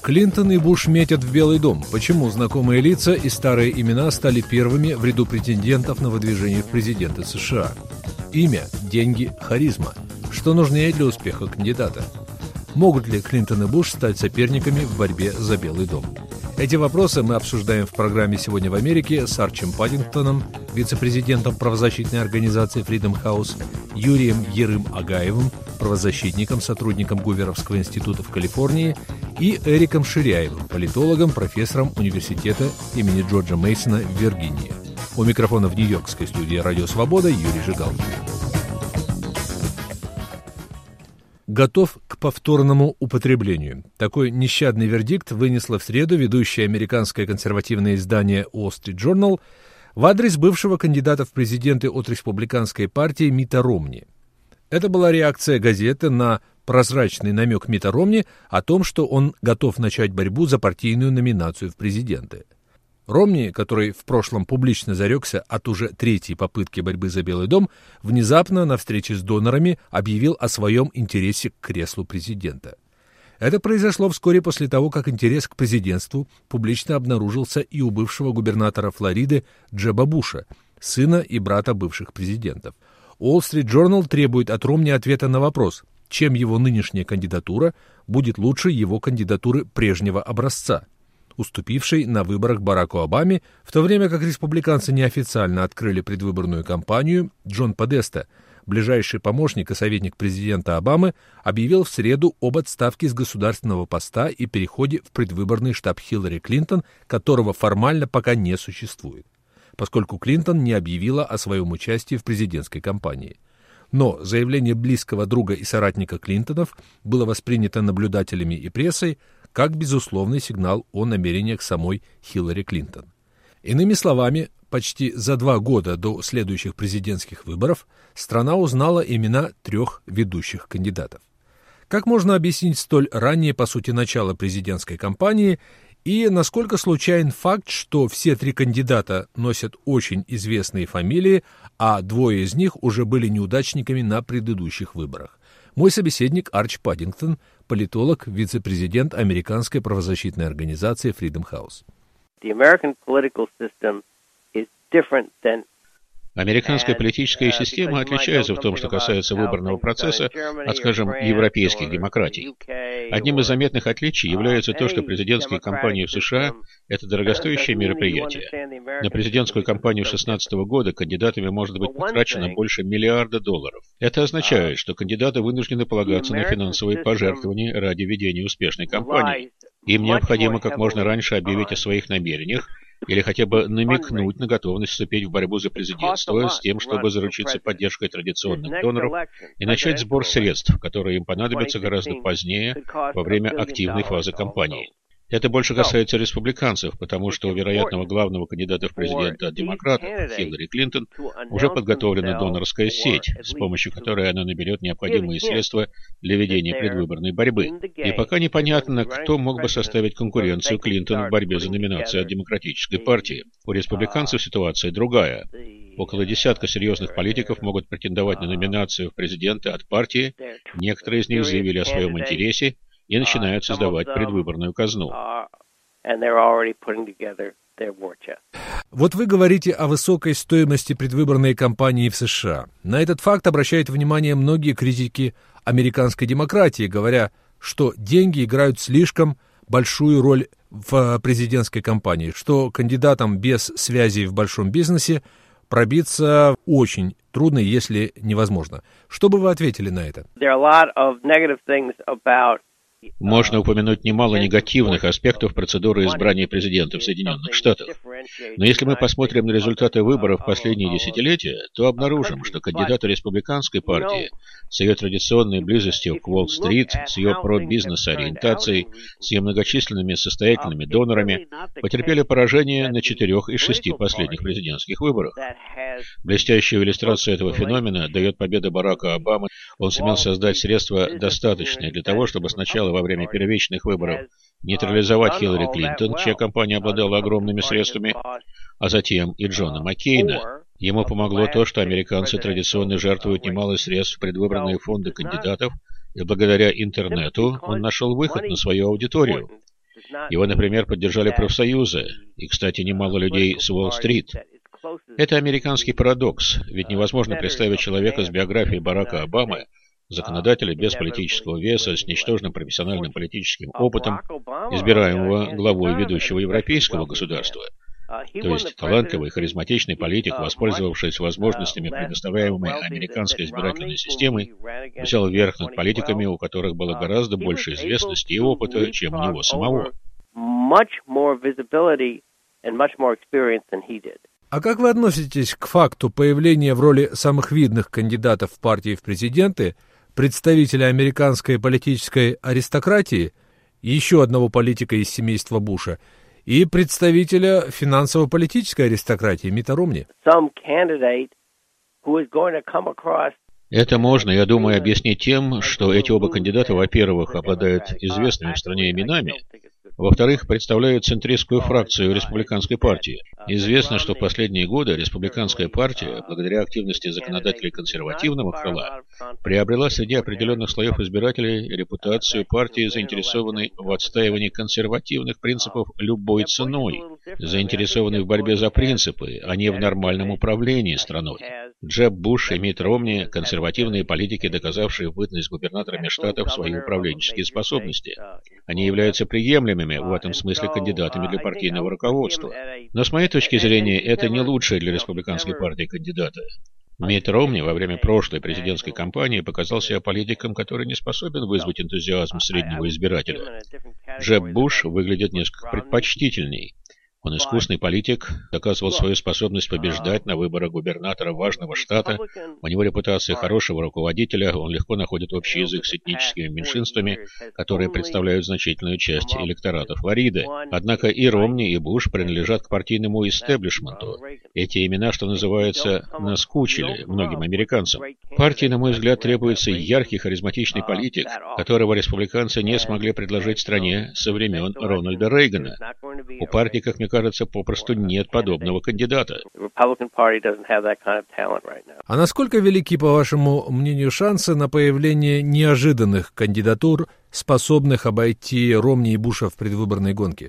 Клинтон и Буш метят в Белый дом. Почему знакомые лица и старые имена стали первыми в ряду претендентов на выдвижение в президенты США? Имя, деньги, харизма. Что нужнее для успеха кандидата? Могут ли Клинтон и Буш стать соперниками в борьбе за Белый дом? Эти вопросы мы обсуждаем в программе «Сегодня в Америке» с Арчем Паддингтоном, вице-президентом правозащитной организации Freedom House, Юрием Ерым-Агаевым, правозащитником, сотрудником Гуверовского института в Калифорнии, и Эриком Ширяевым, политологом, профессором университета имени Джорджа Мейсона в Виргинии. У микрофона в нью-йоркской студии «Радио Свобода» Юрий Жигалкин. Готов к повторному употреблению. Такой нещадный вердикт вынесло в среду ведущее американское консервативное издание Wall Street Journal в адрес бывшего кандидата в президенты от республиканской партии Митта Ромни. Это была реакция газеты на прозрачный намек Митта Ромни о том, что он готов начать борьбу за партийную номинацию в президенты. Ромни, который в прошлом публично зарекся от уже третьей попытки борьбы за Белый дом, внезапно на встрече с донорами объявил о своем интересе к креслу президента. Это произошло вскоре после того, как интерес к президентству публично обнаружился и у бывшего губернатора Флориды Джеба Буша, сына и брата бывших президентов. Wall Street Journal требует от Ромни ответа на вопрос, чем его нынешняя кандидатура будет лучше его кандидатуры прежнего образца, уступившей на выборах Бараку Обаме, в то время как республиканцы неофициально открыли предвыборную кампанию. Джон Подеста, ближайший помощник и советник президента Обамы, объявил в среду об отставке с государственного поста и переходе в предвыборный штаб Хиллари Клинтон, которого формально пока не существует, поскольку Клинтон не объявила о своем участии в президентской кампании. Но заявление близкого друга и соратника Клинтонов было воспринято наблюдателями и прессой как безусловный сигнал о намерениях самой Хиллари Клинтон. Иными словами, почти за 2 года до следующих президентских выборов страна узнала имена 3 ведущих кандидатов. Как можно объяснить столь раннее, по сути, начало президентской кампании, и насколько случайен факт, что все 3 кандидата носят очень известные фамилии, а 2 из них уже были неудачниками на предыдущих выборах? Мой собеседник Арч Паддингтон, политолог, вице-президент американской правозащитной организации Freedom House. Американская политическая система отличается в том, что касается выборного процесса, от, скажем, европейских демократий. Одним из заметных отличий является то, что президентские кампании в США – это дорогостоящее мероприятие. На президентскую кампанию 2016 года кандидатами может быть потрачено больше $1 миллиарда. Это означает, что кандидаты вынуждены полагаться на финансовые пожертвования ради ведения успешной кампании. Им необходимо как можно раньше объявить о своих намерениях или хотя бы намекнуть на готовность вступить в борьбу за президентство с тем, чтобы заручиться поддержкой традиционных доноров и начать сбор средств, которые им понадобятся гораздо позднее, во время активной фазы кампании. Это больше касается республиканцев, потому что у вероятного главного кандидата в президенты от демократов, Хиллари Клинтон, уже подготовлена донорская сеть, с помощью которой она наберет необходимые средства для ведения предвыборной борьбы. И пока непонятно, кто мог бы составить конкуренцию Клинтон в борьбе за номинацию от Демократической партии. У республиканцев ситуация другая. Около десятка серьезных политиков могут претендовать на номинацию в президенты от партии, некоторые из них заявили о своем интересе, и начинают создавать предвыборную казну. Вот вы говорите о высокой стоимости предвыборной кампании в США. На этот факт обращают внимание многие критики американской демократии, говоря, что деньги играют слишком большую роль в президентской кампании, что кандидатам без связей в большом бизнесе пробиться очень трудно, если невозможно. Что бы вы ответили на это? Можно упомянуть немало негативных аспектов процедуры избрания президента в Соединенных Штатах. Но если мы посмотрим на результаты выборов в последние десятилетия, то обнаружим, что кандидаты республиканской партии с ее традиционной близостью к Уолл-стрит, с ее про-бизнес-ориентацией, с ее многочисленными состоятельными донорами, потерпели поражение на 4 из 6 последних президентских выборах. Блестящую иллюстрацию этого феномена дает победа Барака Обамы. Он сумел создать средства, достаточные для того, чтобы сначала во время первичных выборов нейтрализовать Хиллари Клинтон, чья кампания обладала огромными средствами, а затем и Джона Маккейна. Ему помогло то, что американцы традиционно жертвуют немало средств в предвыборные фонды кандидатов, и благодаря интернету он нашел выход на свою аудиторию. Его, например, поддержали профсоюзы, и, кстати, немало людей с Уолл-стрит. Это американский парадокс, ведь невозможно представить человека с биографией Барака Обамы, законодателя без политического веса, с ничтожным профессиональным политическим опытом, избираемого главой ведущего европейского государства. То есть талантливый, харизматичный политик, воспользовавшись возможностями, предоставляемыми американской избирательной системой, взял верх над политиками, у которых было гораздо больше известности и опыта, чем у него самого. А как вы относитесь к факту появления в роли самых видных кандидатов в партии в президенты представителя американской политической аристократии, еще одного политика из семейства Буша, и представителя финансово-политической аристократии Митта Ромни? Это можно, я думаю, объяснить тем, что эти оба кандидата, во-первых, обладают известными в стране именами, во-вторых, представляют центристскую фракцию республиканской партии. Известно, что в последние годы республиканская партия, благодаря активности законодателей консервативного крыла, приобрела среди определенных слоев избирателей репутацию партии, заинтересованной в отстаивании консервативных принципов любой ценой, заинтересованной в борьбе за принципы, а не в нормальном управлении страной. Джеб Буш и Митт Ромни – консервативные политики, доказавшие в бытность губернаторами штатов свои управленческие способности. Они являются приемлемыми в этом смысле кандидатами для партийного руководства. Но с моей точки зрения, это не лучшие для республиканской партии кандидаты. Митт Ромни во время прошлой президентской кампании показал себя политиком, который не способен вызвать энтузиазм среднего избирателя. Джеб Буш выглядит несколько предпочтительней. Он искусный политик, доказывал свою способность побеждать на выборах губернатора важного штата, у него репутация хорошего руководителя, он легко находит общий язык с этническими меньшинствами, которые представляют значительную часть электората Флориды. Однако и Ромни, и Буш принадлежат к партийному истеблишменту. Эти имена, что называется, наскучили многим американцам. Партии, на мой взгляд, требуется яркий, харизматичный политик, которого республиканцы не смогли предложить стране со времен Рональда Рейгана. У партии, как мне кажется, попросту нет подобного кандидата. А насколько велики, по вашему мнению, шансы на появление неожиданных кандидатур, способных обойти Ромни и Буша в предвыборной гонке?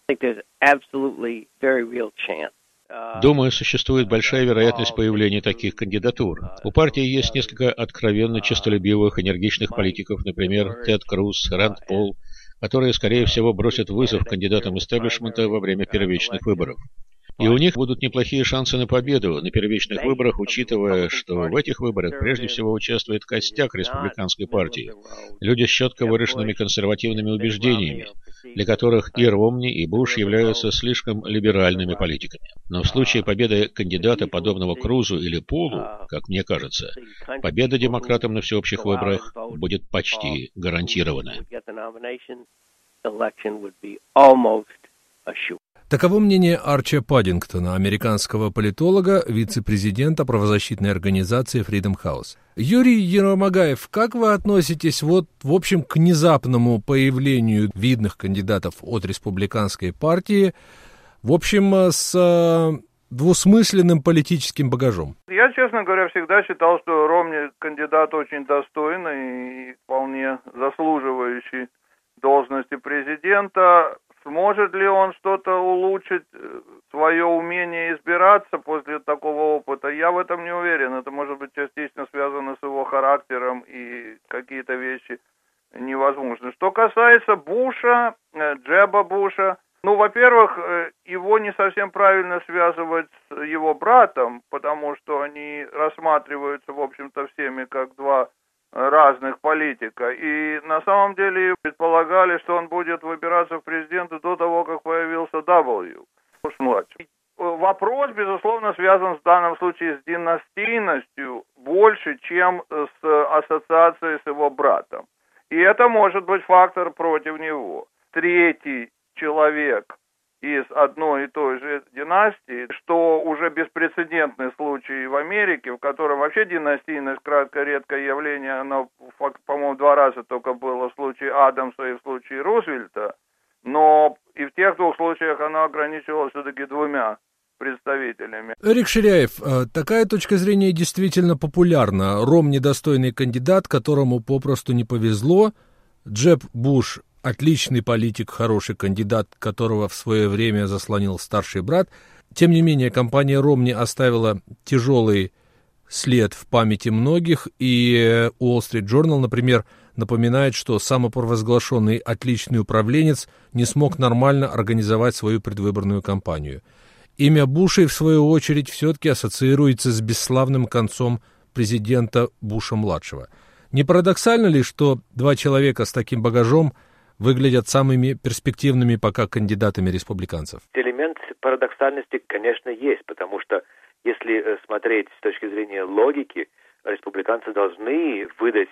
Думаю, существует большая вероятность появления таких кандидатур. У партии есть несколько откровенно честолюбивых, энергичных политиков, например, Тед Круз, Ранд Пол, которые, скорее всего, бросят вызов кандидатам истеблишмента во время первичных выборов. И у них будут неплохие шансы на победу на первичных выборах, учитывая, что в этих выборах прежде всего участвует костяк республиканской партии, люди с четко выраженными консервативными убеждениями, для которых и Ромни, и Буш являются слишком либеральными политиками. Но в случае победы кандидата, подобного Крузу или Полу, как мне кажется, победа демократам на всеобщих выборах будет почти гарантирована. Таково мнение Арчи Паддингтона, американского политолога, вице-президента правозащитной организации Freedom House. Юрий Еромагаев, как вы относитесь в общем к внезапному появлению видных кандидатов от республиканской партии, в общем, с двусмысленным политическим багажом? Я, честно говоря, всегда считал, что Ромни кандидат очень достойный и вполне заслуживающий должности президента. Сможет ли он что-то улучшить, свое умение избираться после такого опыта? Я в этом не уверен. Это может быть частично связано с его характером, и какие-то вещи невозможны. Что касается Буша, Джеба Буша, во-первых, его не совсем правильно связывать с его братом, потому что они рассматриваются, в общем-то, всеми как два разных политика. И на самом деле предполагали, что он будет выбираться в президенты до того, как появился W. Буш-младший. Вопрос, безусловно, связан в данном случае с династийностью больше, чем с ассоциацией с его братом. И это может быть фактор против него. Третий человек из одной и той же династии, что уже беспрецедентный случай в Америке, в котором вообще династийность редкое явление, оно, по-моему, 2 раза только было в случае Адамса и в случае Рузвельта, но и в тех 2 случаях оно ограничивалось все-таки 2 представителями. Эрик Ширяев, такая точка зрения действительно популярна. Ромни достойный кандидат, которому попросту не повезло. Джеб Буш отличный политик, хороший кандидат, которого в свое время заслонил старший брат. Тем не менее, компания Ромни оставила тяжелый след в памяти многих, и Wall Street Journal, например, напоминает, что самопровозглашенный отличный управленец не смог нормально организовать свою предвыборную кампанию. Имя Бушей, в свою очередь, все-таки ассоциируется с бесславным концом президента Буша-младшего. Не парадоксально ли, что два человека с таким багажом выглядят самыми перспективными пока кандидатами республиканцев? Элемент парадоксальности, конечно, есть, потому что если смотреть с точки зрения логики, республиканцы должны выдать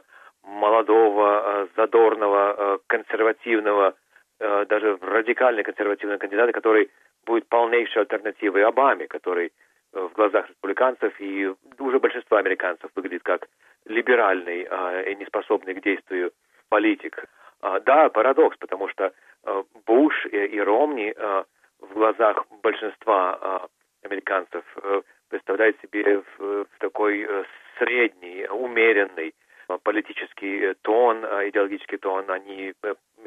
молодого, задорного, консервативного, даже радикально консервативного кандидата, который будет полнейшей альтернативой Обаме, который в глазах республиканцев и уже большинства американцев выглядит как либеральный и неспособный к действию политик. Да, парадокс, потому что Буш и Ромни в глазах большинства американцев представляют себе в такой средний, умеренный политический тон, идеологический тон. Они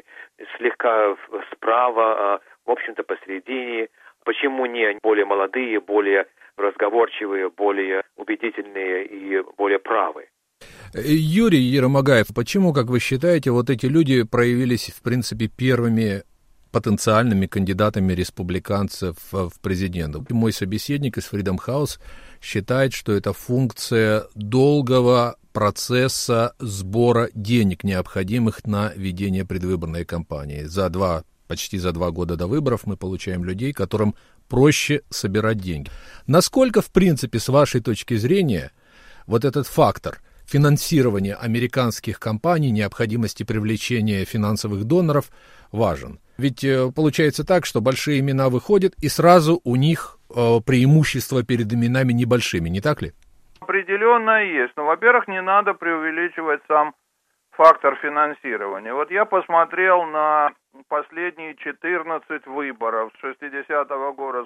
слегка справа, в общем-то посередине. Почему не более молодые, более разговорчивые, более убедительные и более правые? Юрий Еромагаев, почему, как вы считаете, вот эти люди проявились, в принципе, первыми потенциальными кандидатами республиканцев в президенты? Мой собеседник из Freedom House считает, что это функция долгого процесса сбора денег, необходимых на ведение предвыборной кампании. Почти за 2 года до выборов мы получаем людей, которым проще собирать деньги. Насколько, в принципе, с вашей точки зрения, вот этот фактор финансирования американских компаний, необходимости привлечения финансовых доноров важен? Ведь получается так, что большие имена выходят, и сразу у них преимущество перед именами небольшими, не так ли? Определенно есть. Но, во-первых, не надо преувеличивать сам фактор финансирования. Вот я посмотрел на последние 14 выборов с 60-го года,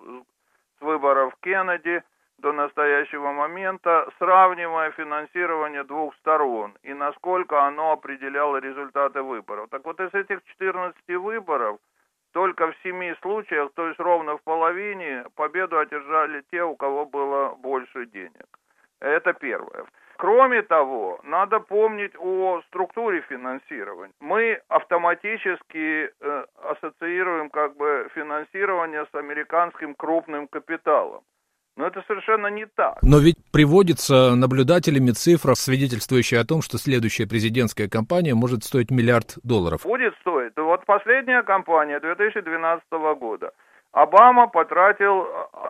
с выборов Кеннеди до настоящего момента, сравнивая финансирование двух сторон и насколько оно определяло результаты выборов. Так вот, из этих 14 выборов только в 7 случаях, то есть ровно в половине, победу одержали те, у кого было больше денег. Это первое. Кроме того, надо помнить о структуре финансирования. Мы автоматически ассоциируем финансирование с американским крупным капиталом. Но это совершенно не так. Но ведь приводится наблюдателями цифра, свидетельствующая о том, что следующая президентская кампания может стоить $1 миллиард. Будет стоить. Вот последняя кампания 2012 года. Обама потратил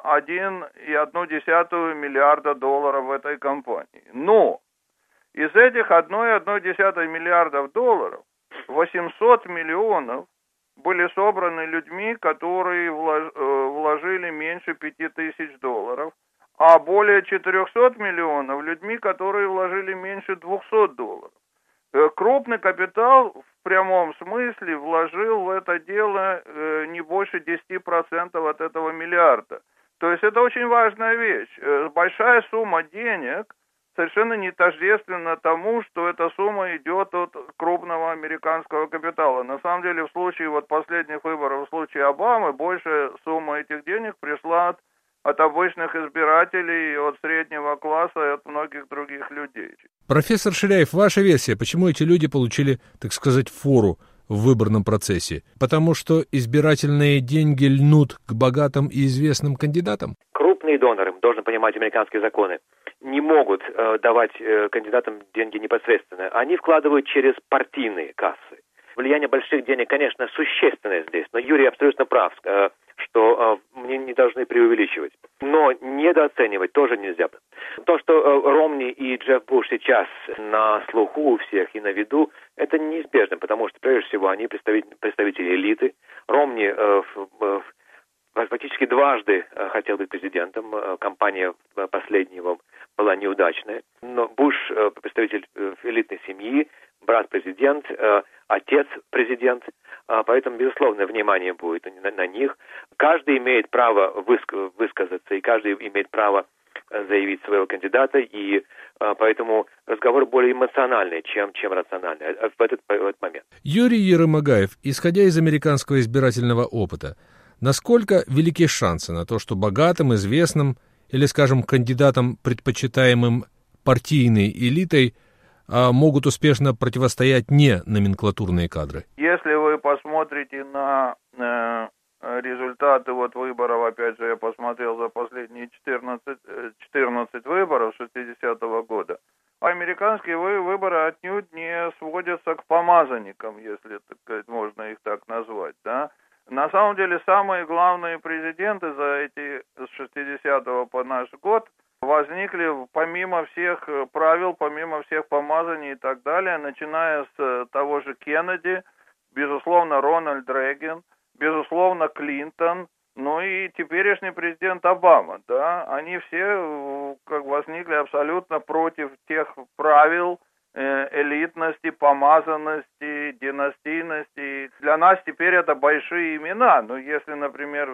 $1,1 миллиарда в этой кампании. Но из этих $1,1 миллиарда 800 миллионов были собраны людьми, которые вложили меньше $5000, а более 400 миллионов людьми, которые вложили меньше $200. Крупный капитал в прямом смысле вложил в это дело не больше 10% от этого миллиарда. То есть это очень важная вещь. Большая сумма денег совершенно не тождественно тому, что эта сумма идет от крупного американского капитала. На самом деле, в случае последних выборов, в случае Обамы, большая сумма этих денег пришла от обычных избирателей, от среднего класса и от многих других людей. Профессор Ширяев, ваша версия, почему эти люди получили, так сказать, фору в выборном процессе? Потому что избирательные деньги льнут к богатым и известным кандидатам? Крупные доноры, должны понимать американские законы, не могут давать кандидатам деньги непосредственно. Они вкладывают через партийные кассы. Влияние больших денег, конечно, существенное здесь, но Юрий абсолютно прав, что мы не должны преувеличивать. Но недооценивать тоже нельзя. То, что Ромни и Джефф Буш сейчас на слуху у всех и на виду, это неизбежно, потому что, прежде всего, они представители элиты. Ромни фактически дважды хотел быть президентом. Кампания последнего была неудачная. Но Буш представитель элитной семьи, брат-президент, отец-президент. Поэтому, безусловно, внимание будет на них. Каждый имеет право высказаться, и каждый имеет право заявить своего кандидата, и поэтому разговор более эмоциональный, чем рациональный в этот момент. Юрий Ермагаев, исходя из американского избирательного опыта, насколько велики шансы на то, что богатым, известным или, скажем, кандидатам, предпочитаемым партийной элитой, могут успешно противостоять не номенклатурные кадры? Если вы посмотрите на результаты выборов, опять же, я посмотрел за последние 14 выборов 60-го года, американские выборы отнюдь не сводятся к помазанникам, если, так сказать, можно их так назвать, да. На самом деле, самые главные президенты за эти с 60-го по наш год возникли помимо всех правил, помимо всех помазаний и так далее, начиная с того же Кеннеди, безусловно, Рональд Рейган, безусловно, Клинтон, ну и теперешний президент Обама, да, они все возникли абсолютно против тех правил элитности, помазанности, династийности. Для нас теперь это большие имена. Но если, например,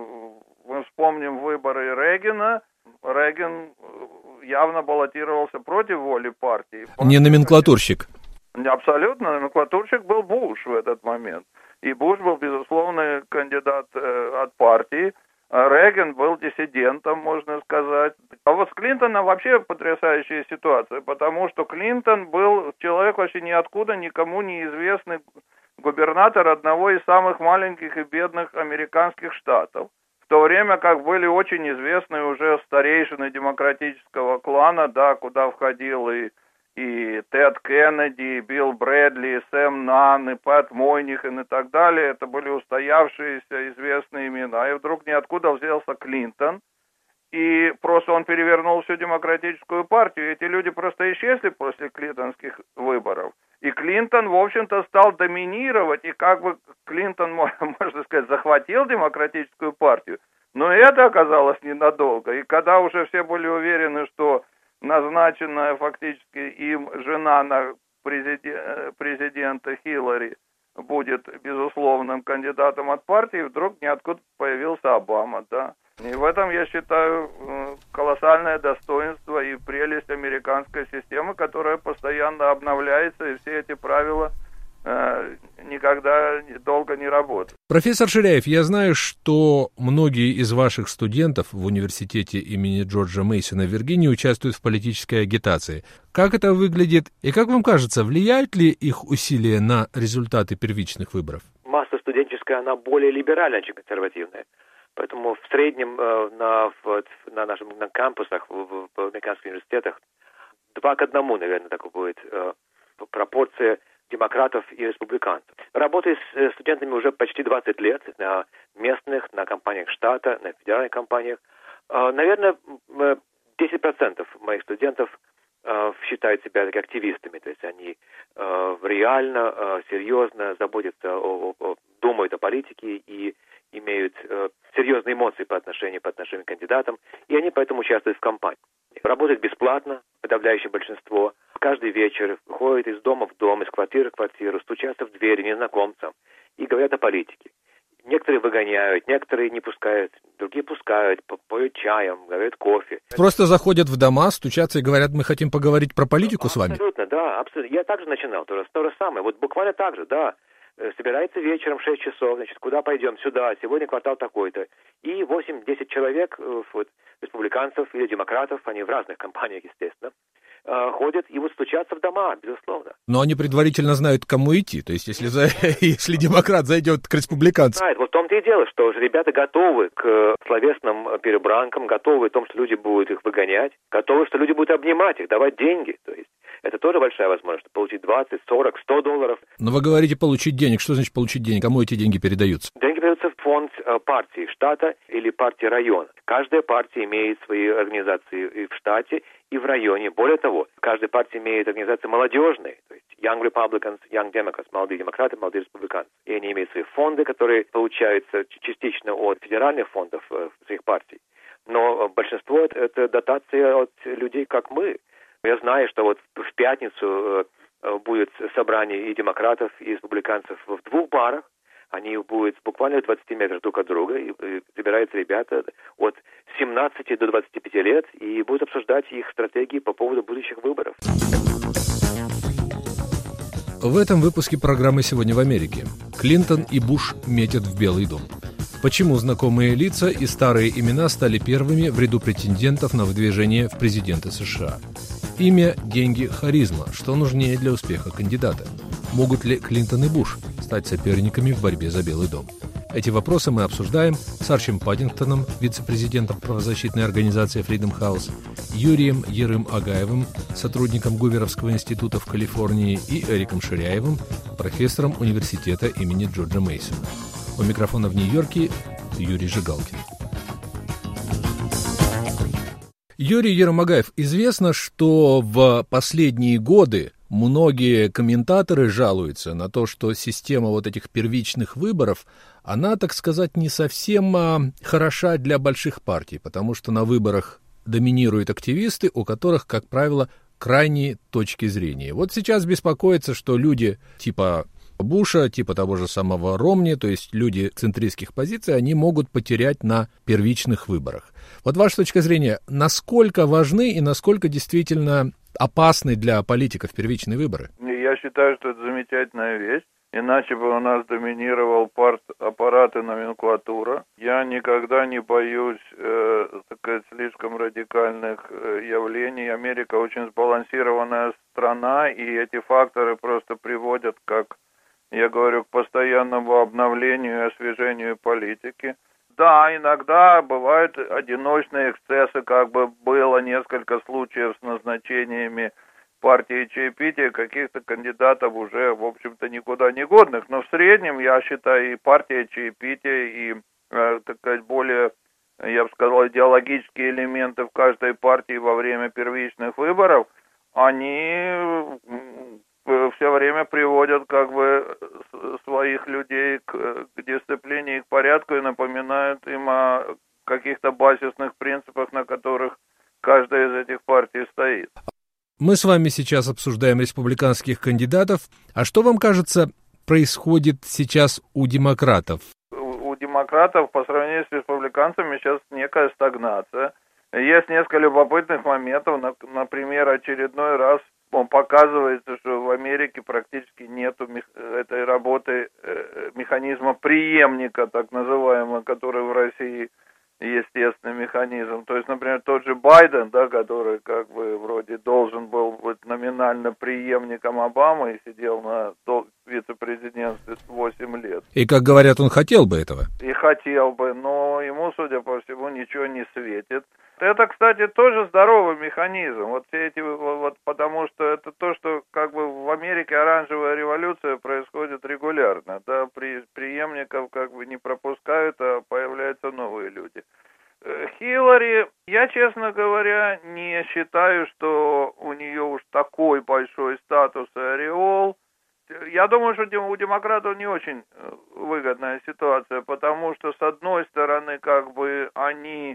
мы вспомним выборы Рейгана, Рейган явно баллотировался против воли партии. Не номенклатурщик. Абсолютно, номенклатурщик был Буш в этот момент. И Буш был, безусловно, кандидат от партии. Рейган был диссидентом, можно сказать. А вот с Клинтоном вообще потрясающая ситуация, потому что Клинтон был человек вообще ниоткуда, никому неизвестный губернатор одного из самых маленьких и бедных американских штатов. В то время как были очень известные уже старейшины демократического клана, да, куда входил и Тед Кеннеди, и Билл Брэдли, и Сэм Нан, и Пэт Мойнихан и так далее. Это были устоявшиеся известные имена. И вдруг ниоткуда взялся Клинтон. И просто он перевернул всю демократическую партию. Эти люди просто исчезли после клинтонских выборов. И Клинтон, в общем-то, стал доминировать. И Клинтон, можно сказать, захватил демократическую партию. Но это оказалось ненадолго. И когда уже все были уверены, что назначенная фактически им жена на президента Хиллари будет безусловным кандидатом от партии, вдруг ниоткуда появился Обама, да. И в этом, я считаю, колоссальное достоинство и прелесть американской системы, которая постоянно обновляется, и все эти правила никогда долго не работают. Профессор Ширяев, я знаю, что многие из ваших студентов в университете имени Джорджа Мейсона в Виргинии участвуют в политической агитации. Как это выглядит и, как вам кажется, влияют ли их усилия на результаты первичных выборов? Масса студенческая, она более либеральная, чем консервативная. Поэтому в среднем на наших кампусах, в американских университетах 2 к 1, наверное, такой будет пропорция демократов и республиканцев. Работаю с студентами уже почти 20 лет на местных, на компаниях штата, на федеральных компаниях. Наверное, 10% моих студентов считают себя активистами, то есть они реально, серьезно заботятся, думают о политике и имеют серьезные эмоции по отношению к кандидатам, и они поэтому участвуют в кампании. Работают бесплатно, подавляющее большинство. Каждый вечер ходят из дома в дом, из квартиры в квартиру, стучатся в двери незнакомцам и говорят о политике. Некоторые выгоняют, некоторые не пускают, другие пускают, поют чаем, говорят кофе. Просто заходят в дома, стучатся и говорят, мы хотим поговорить про политику с вами? Абсолютно, да, абсолютно. Я также начинал, то же самое. Вот буквально так же, да. Собирается вечером в 6 часов, значит, куда пойдем? Сюда, сегодня квартал такой-то. И 8-10 человек, республиканцев или демократов, они в разных компаниях, естественно, ходят и стучатся в дома, безусловно. Но они предварительно знают, к кому идти. То есть, если демократ зайдет к республиканцам. Вот в том-то и дело, что ребята готовы к словесным перебранкам, готовы к тому, что люди будут их выгонять, готовы, что люди будут обнимать их, давать деньги. То есть, это тоже большая возможность, чтобы получить 20, 40, 100 долларов. Но вы говорите получить денег. Что значит получить денег? Кому эти деньги передаются? Деньги передаются в фонд партии штата или партии района. Каждая партия имеет свои организации и в штате, и в районе. Более того, каждая партия имеет организации молодежные, то есть Young Republicans, Young Democrats, молодые демократы, молодые республиканцы. И они имеют свои фонды, которые получаются частично от федеральных фондов своих партий. Но большинство это дотация от людей, как мы. Я знаю, что вот в пятницу будет собрание и демократов, и республиканцев в 2 барах. Они будут буквально в 20 метрах друг от друга, и собираются ребята от 17 до 25 лет и будут обсуждать их стратегии по поводу будущих выборов. В этом выпуске программы «Сегодня в Америке». Клинтон и Буш метят в Белый дом. Почему знакомые лица и старые имена стали первыми в ряду претендентов на выдвижение в президенты США? Имя, деньги, харизма. Что нужнее для успеха кандидата? Могут ли Клинтон и Буш стать соперниками в борьбе за Белый дом? Эти вопросы мы обсуждаем с Арчи Паддингтоном, вице-президентом правозащитной организации Freedom House, Юрием Ерым-Агаевым, сотрудником Гуверовского института в Калифорнии, и Эриком Ширяевым, профессором университета имени Джорджа Мейсона. У микрофона в Нью-Йорке Юрий Жигалкин. Юрий Ерым-Агаев, известно, что в последние годы многие комментаторы жалуются на то, что система вот этих первичных выборов, она, так сказать, не совсем хороша для больших партий, потому что на выборах доминируют активисты, у которых, как правило, крайние точки зрения. Вот сейчас беспокоится, что люди типа Буша, типа того же самого Ромни, то есть люди центристских позиций, они могут потерять на первичных выборах. Вот ваша точка зрения, насколько важны и насколько действительно опасны для политиков первичные выборы? Я считаю, что это замечательная вещь. Иначе бы у нас доминировал партаппарат и номенклатура. Я никогда не боюсь слишком радикальных явлений. Америка очень сбалансированная страна, и эти факторы просто приводят, как я говорю, к постоянному обновлению и освежению политики. Да, иногда бывают одиночные эксцессы, как бы было несколько случаев с назначениями партии чаепития каких-то кандидатов уже, в общем-то, никуда не годных. Но в среднем, я считаю, и партия чаепития, и, более, я бы сказал, идеологические элементы в каждой партии во время первичных выборов, они все время приводят своих людей к дисциплине и к порядку и напоминают им о каких-то базисных принципах, на которых каждая из этих партий стоит. Мы с вами сейчас обсуждаем республиканских кандидатов. А что вам кажется происходит сейчас у демократов? У демократов по сравнению с республиканцами сейчас некая стагнация. Есть несколько любопытных моментов. Например, очередной раз показывается, что в Америке практически нету этой работы механизма преемника, так называемого, который в России естественный механизм. То есть, например, тот же Байден, да, который вроде должен был быть номинально преемником Обамы и сидел на вице-президентстве 8 лет. И, как говорят, он хотел бы этого. И хотел бы, но ему, судя по всему, ничего не светит. Это, кстати, тоже здоровый механизм. Вот все эти, потому что это то, что в Америке оранжевая революция происходит регулярно. Да, преемников не пропускают, а появляются новые люди. Хиллари, я, честно говоря, не считаю, что у нее уж такой большой статус и ореол. Я думаю, что у демократов не очень выгодная ситуация, потому что, с одной стороны, они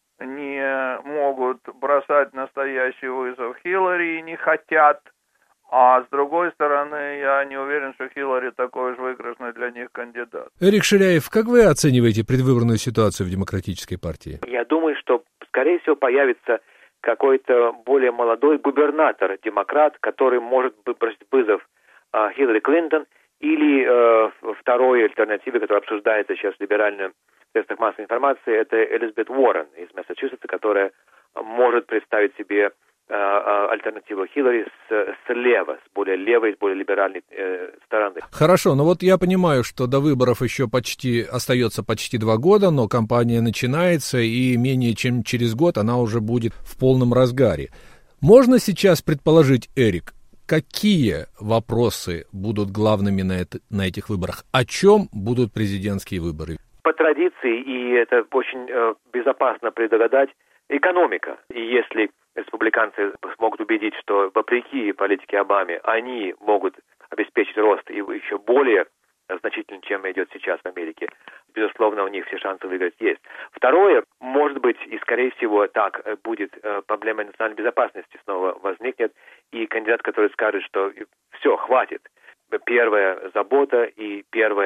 не могут бросать настоящий вызов Хиллари и не хотят, а с другой стороны, я не уверен, что Хиллари такой же выигрышный для них кандидат. Эрик Ширяев, как вы оцениваете предвыборную ситуацию в Демократической партии? Я думаю, что, скорее всего, появится какой-то более молодой губернатор-демократ, который может бросить вызов Хиллари Клинтон, или второй альтернативе, которая обсуждается сейчас в либеральном средствах массовой информации, это Элизабет Уоррен из Массачусетса, которая может представить себе альтернативу Хиллари слева, с более левой, с более либеральной стороны. Хорошо, но вот я понимаю, что до выборов еще остается почти 2 года, но кампания начинается, и менее чем через год она уже будет в полном разгаре. Можно сейчас предположить, Эрик, какие вопросы будут главными на этих выборах? О чем будут президентские выборы? По традиции, и это очень безопасно предугадать, экономика. И если республиканцы смогут убедить, что вопреки политике Обамы они могут обеспечить рост и еще более значительный, чем идет сейчас в Америке, безусловно, у них все шансы выиграть есть. Второе, может быть, и скорее всего так будет, проблема национальной безопасности снова возникнет, и кандидат, который скажет, что все, хватит. Первая забота и первая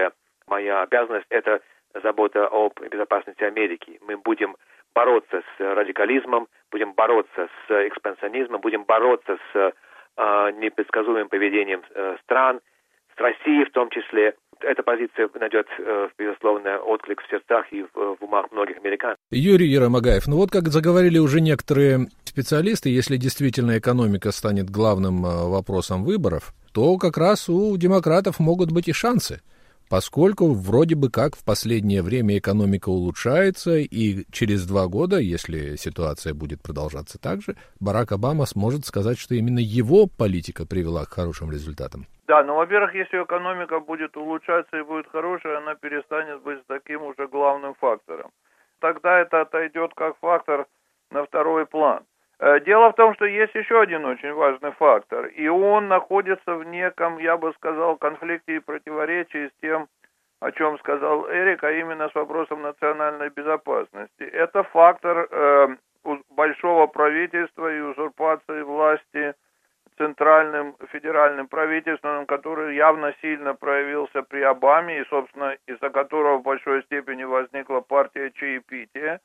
Моя обязанность – это забота об безопасности Америки. Мы будем бороться с радикализмом, будем бороться с экспансионизмом, будем бороться с непредсказуемым поведением стран, с Россией в том числе. Эта позиция найдет, безусловно, отклик в сердцах и в умах многих американцев. Юрий Еромагаев, ну вот как заговорили уже некоторые специалисты, если действительно экономика станет главным вопросом выборов, то как раз у демократов могут быть и шансы. Поскольку вроде бы как в последнее время экономика улучшается, и через 2 года, если ситуация будет продолжаться так же, Барак Обама сможет сказать, что именно его политика привела к хорошим результатам. Да, но, во-первых, если экономика будет улучшаться и будет хорошая, она перестанет быть таким уже главным фактором. Тогда это отойдет как фактор на второй план. Дело в том, что есть еще один очень важный фактор, и он находится в неком, я бы сказал, конфликте и противоречии с тем, о чем сказал Эрик, а именно с вопросом национальной безопасности. Это фактор большого правительства и узурпации власти центральным федеральным правительством, который явно сильно проявился при Обаме и, собственно, из-за которого в большой степени возникла партия чаепития.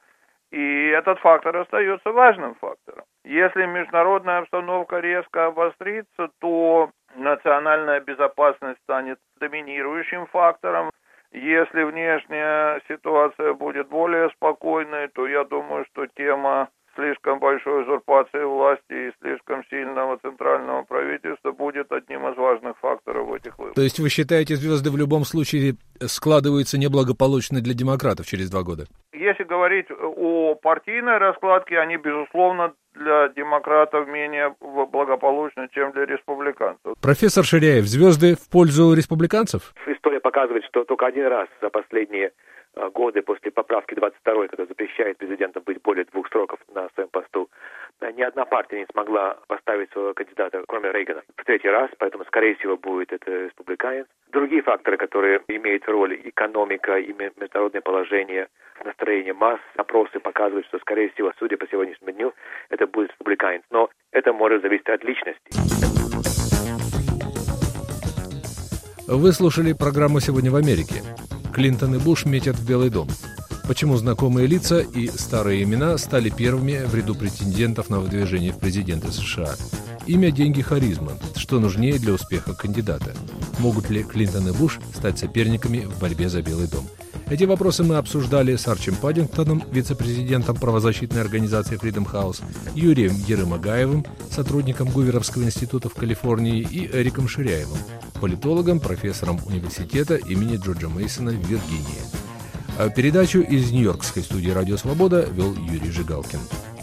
И этот фактор остается важным фактором. Если международная обстановка резко обострится, то национальная безопасность станет доминирующим фактором. Если внешняя ситуация будет более спокойной, то я думаю, что тема слишком большой узурпации власти и слишком сильного центрального правительства будет одним из важных факторов в этих выборах. То есть вы считаете, звезды в любом случае складываются неблагополучно для демократов через 2 года? Если говорить о партийной раскладке, они, безусловно, для демократов менее благополучны, чем для республиканцев. Профессор Ширяев, звезды в пользу республиканцев? История показывает, что только один раз за последние годы после поправки 22-й, которая запрещает президентам быть более 2 сроков на своем посту, ни одна партия не смогла поставить своего кандидата, кроме Рейгана, в 3-й раз, поэтому, скорее всего, будет это республиканец. Другие факторы, которые имеют роль, экономика и международное положение, настроение масс, опросы показывают, что, скорее всего, судя по сегодняшнему дню, это будет республиканец. Но это может зависеть от личности. Вы слушали программу «Сегодня в Америке». Клинтон и Буш метят в Белый дом. Почему знакомые лица и старые имена стали первыми в ряду претендентов на выдвижение в президенты США? Имя, деньги, харизма. Что нужнее для успеха кандидата? Могут ли Клинтон и Буш стать соперниками в борьбе за Белый дом? Эти вопросы мы обсуждали с Арчи Паддингтоном, вице-президентом правозащитной организации Freedom House, Юрием Еромагаевым, сотрудником Гуверовского института в Калифорнии, и Эриком Ширяевым, политологом, профессором университета имени Джорджа Мейсона в Виргинии. Передачу из Нью-Йоркской студии «Радио Свобода» вел Юрий Жигалкин.